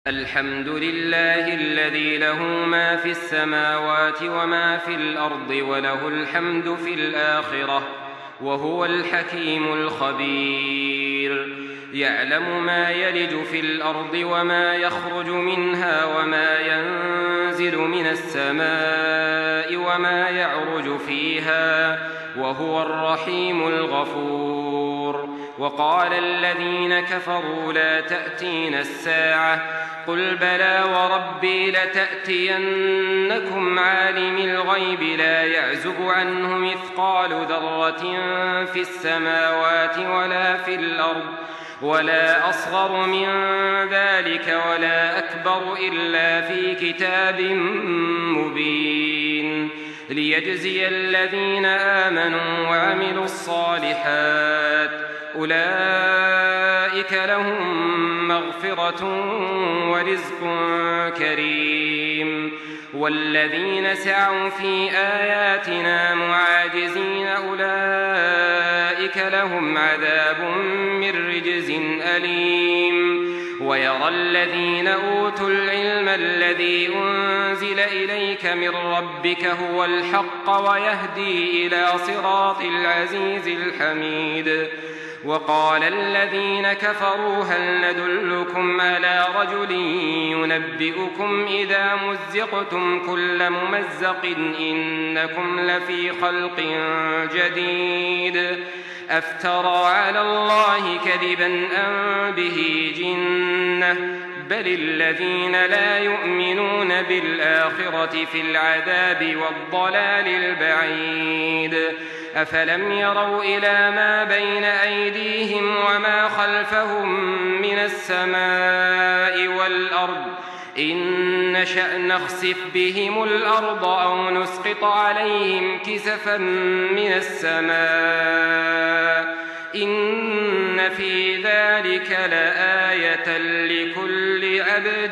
الحمد لله الذي له ما في السماوات وما في الأرض وله الحمد في الآخرة وهو الحكيم الخبير. يعلم ما يلج في الأرض وما يخرج منها وما ينزل من السماء وما يعرج فيها وهو الرحيم الغفور. وقال الذين كفروا لا تأتينا الساعة قل بلى وربي لتأتينكم عالم الغيب لا يعزب عنه مثقال ذرة في السماوات ولا في الأرض ولا أصغر من ذلك ولا أكبر إلا في كتاب مبين ليجزي الذين آمنوا وعملوا الصالحات أولئك لهم مغفرة ورزق كريم. والذين سعوا في آياتنا معاجزين أولئك لهم عذاب من رجز أليم. ويرى الذين أوتوا العلم الذي أنزل إليك من ربك هو الحق ويهدي إلى صراط العزيز الحميد. وقال الذين كفروا هل ندلكم على رجل ينبئكم إذا مزقتم كل ممزق إنكم لفي خلق جديد أفترى على الله كذبا أم به جنة بل الذين لا يؤمنون بالآخرة في العذاب والضلال البعيد. أفلم يروا إلى ما بين أيديهم وما خلفهم من السماء والأرض إن نشأ نخسف بهم الأرض أو نسقط عليهم كسفا من السماء إن في ذلك لآية لكل عبد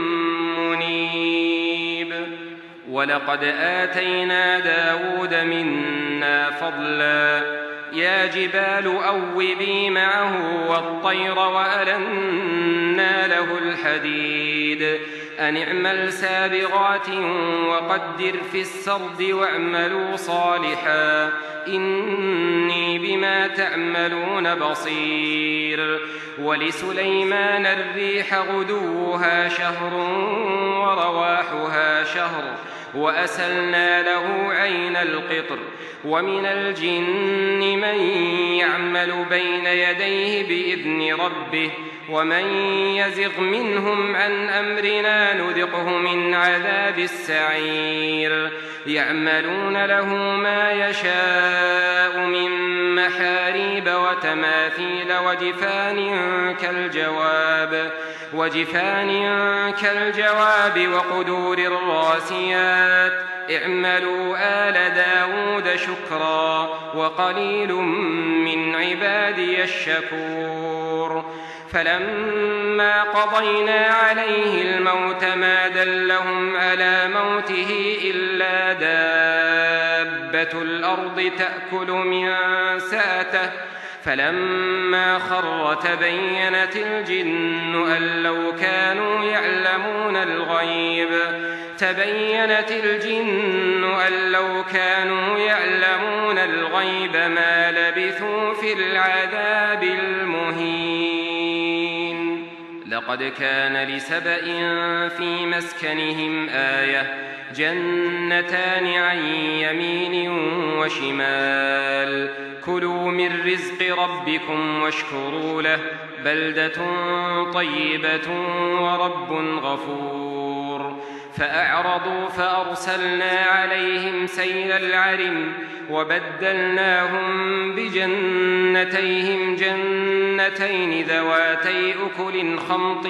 منيب. ولقد آتينا داود منا فضلا يا جبال أوبي معه والطير وألنا له الحديد أن اعمل سابغات وقدر في السرد واعملوا صالحا إني بما تعملون بصير. ولسليمان الريح غدوها شهر ورواحها شهر وأسلنا له عين القطر. ومن الجن من يعمل بين يديه بإذن ربه ومن يزغ منهم عن أمرنا نذقه من عذاب السعير. يعملون له ما يشاء من محاريب وتماثيل وجفان كالجواب وقدور الراسيات اعملوا آل داود شكرا وقليل من عبادي الشكور. فلما قضينا عليه الموت ما دلهم على موته إلا دابة الأرض تأكل من سأته فلما خر تبينت الجن أن لو كانوا يعلمون الغيب ما لبثوا في العذاب المهين. لقد كان لسبإ في مسكنهم آية جنتان عن يمين وشمال كلوا من رزق ربكم واشكروا له بلدة طيبة ورب غفور. فأعرضوا فأرسلنا عليهم سيل العرم وبدلناهم بجنتيهم جنتين ذواتي أكل خمط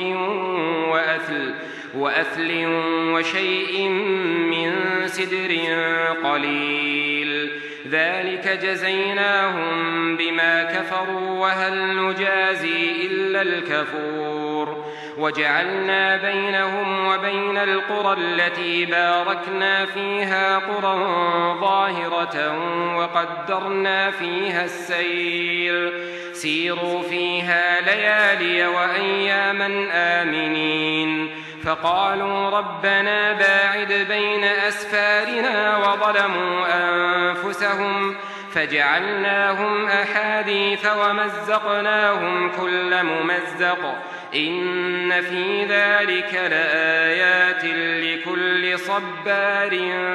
وأثل وشيء من سدر قليل ذلك جزيناهم بما كفروا وهل نجازي إلا الكفور. وجعلنا بينهم وبين القرى التي باركنا فيها قرى ظاهرة وقدرنا فيها السير سيروا فيها ليالي وأياما آمنين فقالوا ربنا باعد بين أسفارنا وظلموا أنفسهم فجعلناهم أحاديث ومزقناهم كل ممزق إن في ذلك لآيات لكل صبار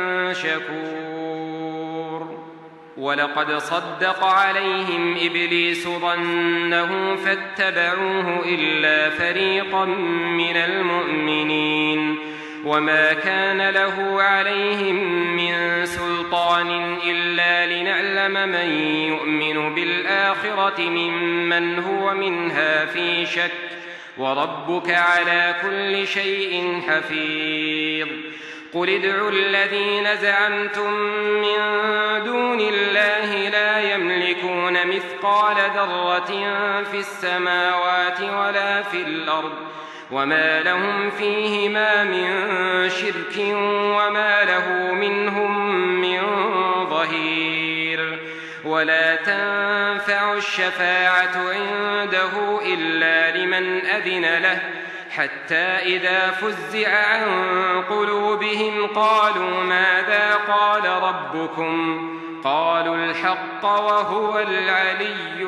شكور. ولقد صدق عليهم إبليس ظنه فاتبعوه إلا فريقا من المؤمنين وما كان له عليهم من سلطان إلا لنعلم من يؤمن بالآخرة ممن هو منها في شك وربك على كل شيء حفيظ. قل ادعوا الذين زعمتم من دون الله لا يملكون مثقال ذرة في السماوات ولا في الأرض وما لهم فيهما من شرك وما له منهم من ظهير. ولا تنفع الشفاعة عنده إلا لمن أذن له حتى إذا فزع عن قلوبهم قالوا ماذا قال ربكم قالوا الحق وهو العلي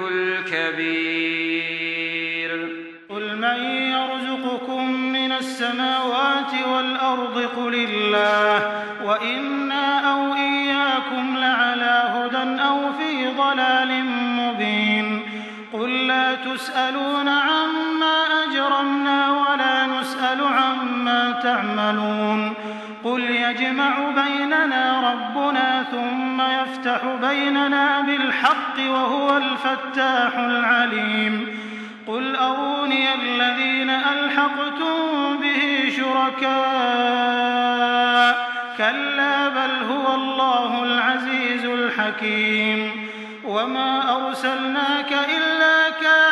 الكبير. قل من يرزقكم من السماوات والأرض قل الله وإنا أو إياكم لعلى هدى أو في ضلال مبين. قل لا تسألون عما أجرمنا ولا نسأل عما تعملون. قل يجمع بيننا ربنا ثم يفتح بيننا بالحق وهو الفتاح العليم. قل أروني الذين ألحقتم به شركاء كلا بل هو الله العزيز الحكيم. وما أرسلناك إلا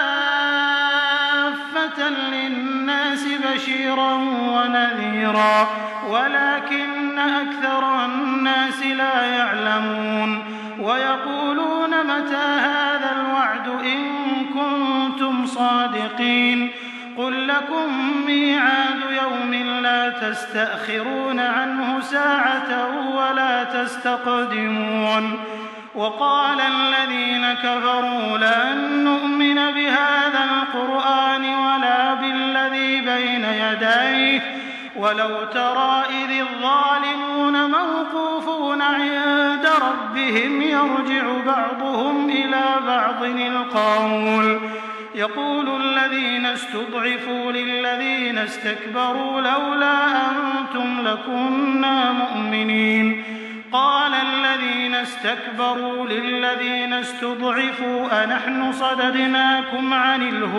كافة للناس بشيرا ونذيرا ولكن أكثر الناس لا يعلمون. ويقولون متى هذا الوعد إن كنتم صادقين. قل لكم ميعاد يوم لا تستأخرون عنه ساعة ولا تستقدمون. وقال الذين كفروا لن نؤمن بهذا القرآن ولا بالذي بين يديه ولو ترى إذ الظالمون موقوفون عند ربهم يرجع بعضهم إلى بعض القول يقول الذين استضعفوا للذين استكبروا لولا أنتم لكنا مؤمنين. قال الذين استكبروا للذين استضعفوا أنحن صددناكم عن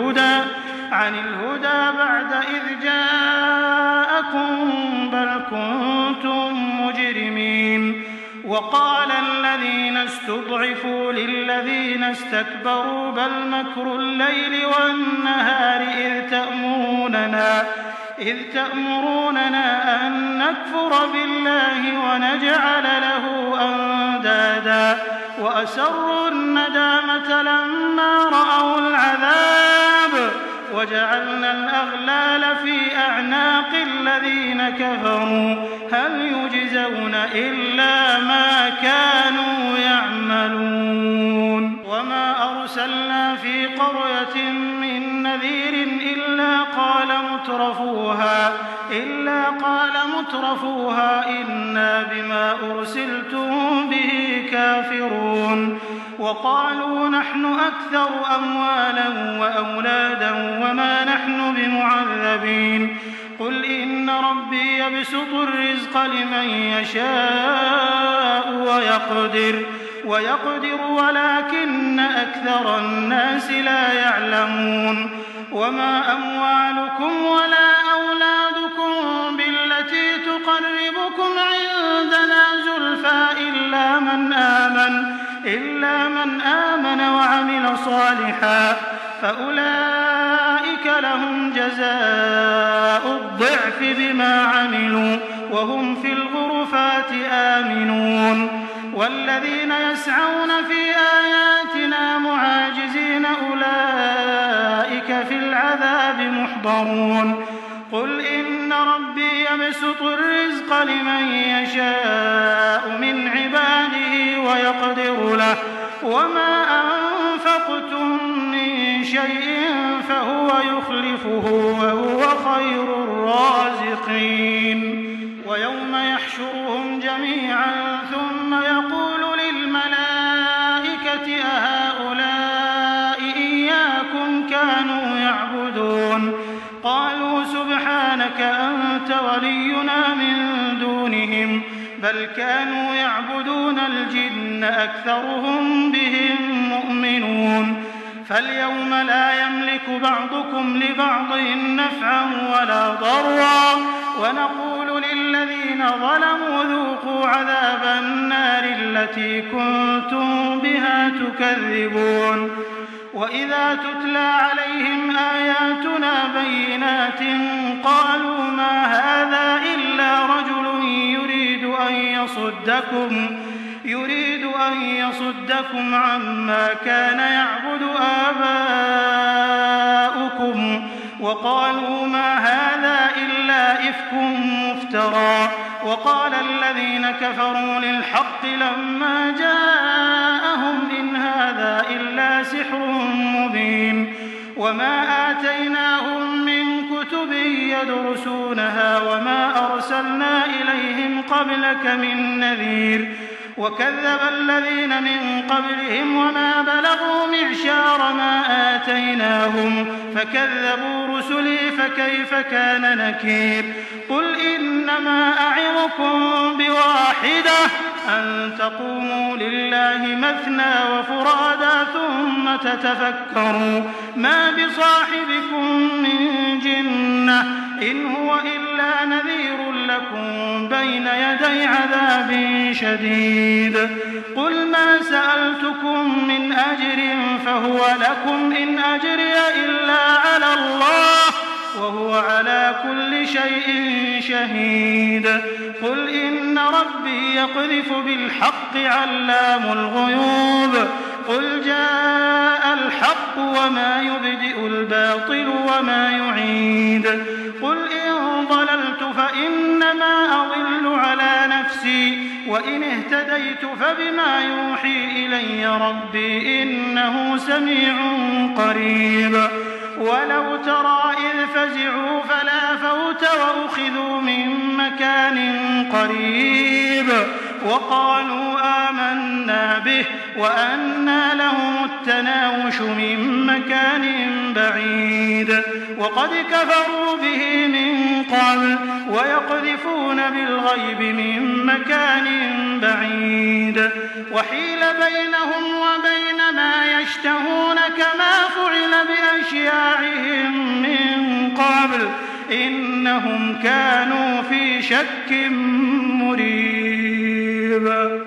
الهدى بعد إذ جاءكم بل كنتم مجرمين. وقال الذين استضعفوا للذين استكبروا بل مكر الليل والنهار إذ تأمروننا أن نكفر بالله ونجعل له أندادا وأسروا الندامة لما رأوا العذاب وجعلنا الأغلال في أعناق الذين كفروا هل يجزون إلا ما كانوا يعملون. وما أرسلنا في قرية من نذير إلا قال مترفوها إنا بما أرسلتم به كافرون. وقالوا نحن أكثر أموالا وأولادا وما نحن بمعذبين. قل إن ربي يبسط الرزق لمن يشاء ويقدر ولكن أكثر الناس لا يعلمون. وما أموالكم ولا أولادكم بالتي تقربكم عندنا زلفى إلا من آمن وعمل صالحا فأولئك لهم جزاء الضعف بما عملوا وهم في الغرفات آمنون. والذين يسعون في آياتنا معاجزين أولئك في العذاب محضرون. قل إن ربي ربي يبسط الرزق لمن يشاء من عباده ويقدر له وما أنفقتم من شيء فهو يخلفه وهو خير الرازقين. ويوم يحشرهم جميعا ثم يقول للملائكة أهؤلاء إياكم كانوا يعبدون قالوا سبحانك أنت ولينا من دونهم بل كانوا يعبدون الجن أكثرهم بهم مؤمنون. فاليوم لا يملك بعضكم لبعض نفعا ولا ضرا ونقول للذين ظلموا ذوقوا عذاب النار التي كنتم بها تكذبون. وإذا تتلى عليهم آياتنا بينات قالوا ما هذا إلا رجل يريد أن يصدكم عما كان يعبد آباؤكم وقالوا ما هذا إلا إفك مفترى. وقال الذين كفروا للحق لما جاءهم إن هذا إلا سحر مبين. وما آتيناهم من كتب يدرسونها وما أرسلنا إليهم قبلك من نذير. وكذب الذين من قبلهم وما بلغوا معشار ما آتيناهم فكذبوا رسلي فكيف كان نكير. قل إنما أعظكم بواحدة أن تقوموا لله مثنى وفرادا ثم تتفكروا ما بصاحبكم من جنة إن هو إلا نذير لكم بين يدي عذاب شديد. قل ما سألتكم من أجر فهو لكم إن أجري إلا على الله وهو على كل شيء شهيد. قل إن ربي يقذف بالحق علام الغيوب. قل جاء الحق وما يبدئ الباطل وما يعيد. قل إن ضللت فإنما أضل على نفسي وإن اهتديت فبما يوحي إلي ربي إنه سميع قريب. ولو ترى إذ فزعوا فلا فوت وأخذوا من مكان قريب وقالوا آمنا به وأنى لهم التناوش من مكان بعيد. وقد كفروا به من قبل ويقذفون بالغيب من مكان بعيد. وحيل بينهم وبين ما يشتهون كما فعل بأشياعهم من قبل إنهم كانوا في شك مريب.